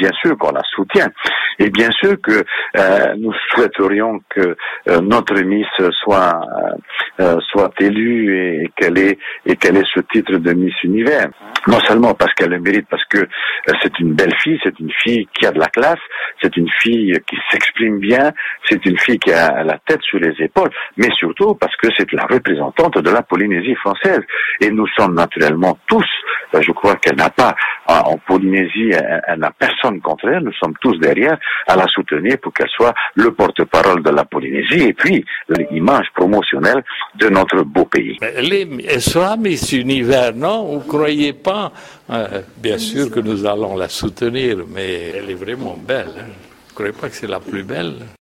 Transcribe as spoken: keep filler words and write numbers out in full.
bien sûr qu'on la soutient. Et bien sûr que euh, nous souhaiterions que euh, notre Miss soit euh, soit élue et, et qu'elle ait et qu'elle ait ce titre de Miss Univers. Non seulement parce qu'elle le mérite, parce que euh, c'est une belle fille, c'est une fille qui a de la classe, c'est une fille qui s'exprime bien, c'est une fille qui a la tête sur les épaules, mais surtout parce que c'est la représentante de la Polynésie française. Et nous sommes naturellement tous, euh, je crois qu'elle n'a pas, en, en Polynésie, elle, elle n'a personne contre elle, nous sommes tous derrière à la soutenir pour qu'elle soit le porte-parole de la Polynésie et puis l'image promotionnelle de notre beau pays. Elle, est, elle sera Miss Univers, non? Vous ne croyez pas? euh, Bien sûr que nous allons la soutenir, mais elle est vraiment belle. Hein. Vous ne croyez pas que c'est la plus belle?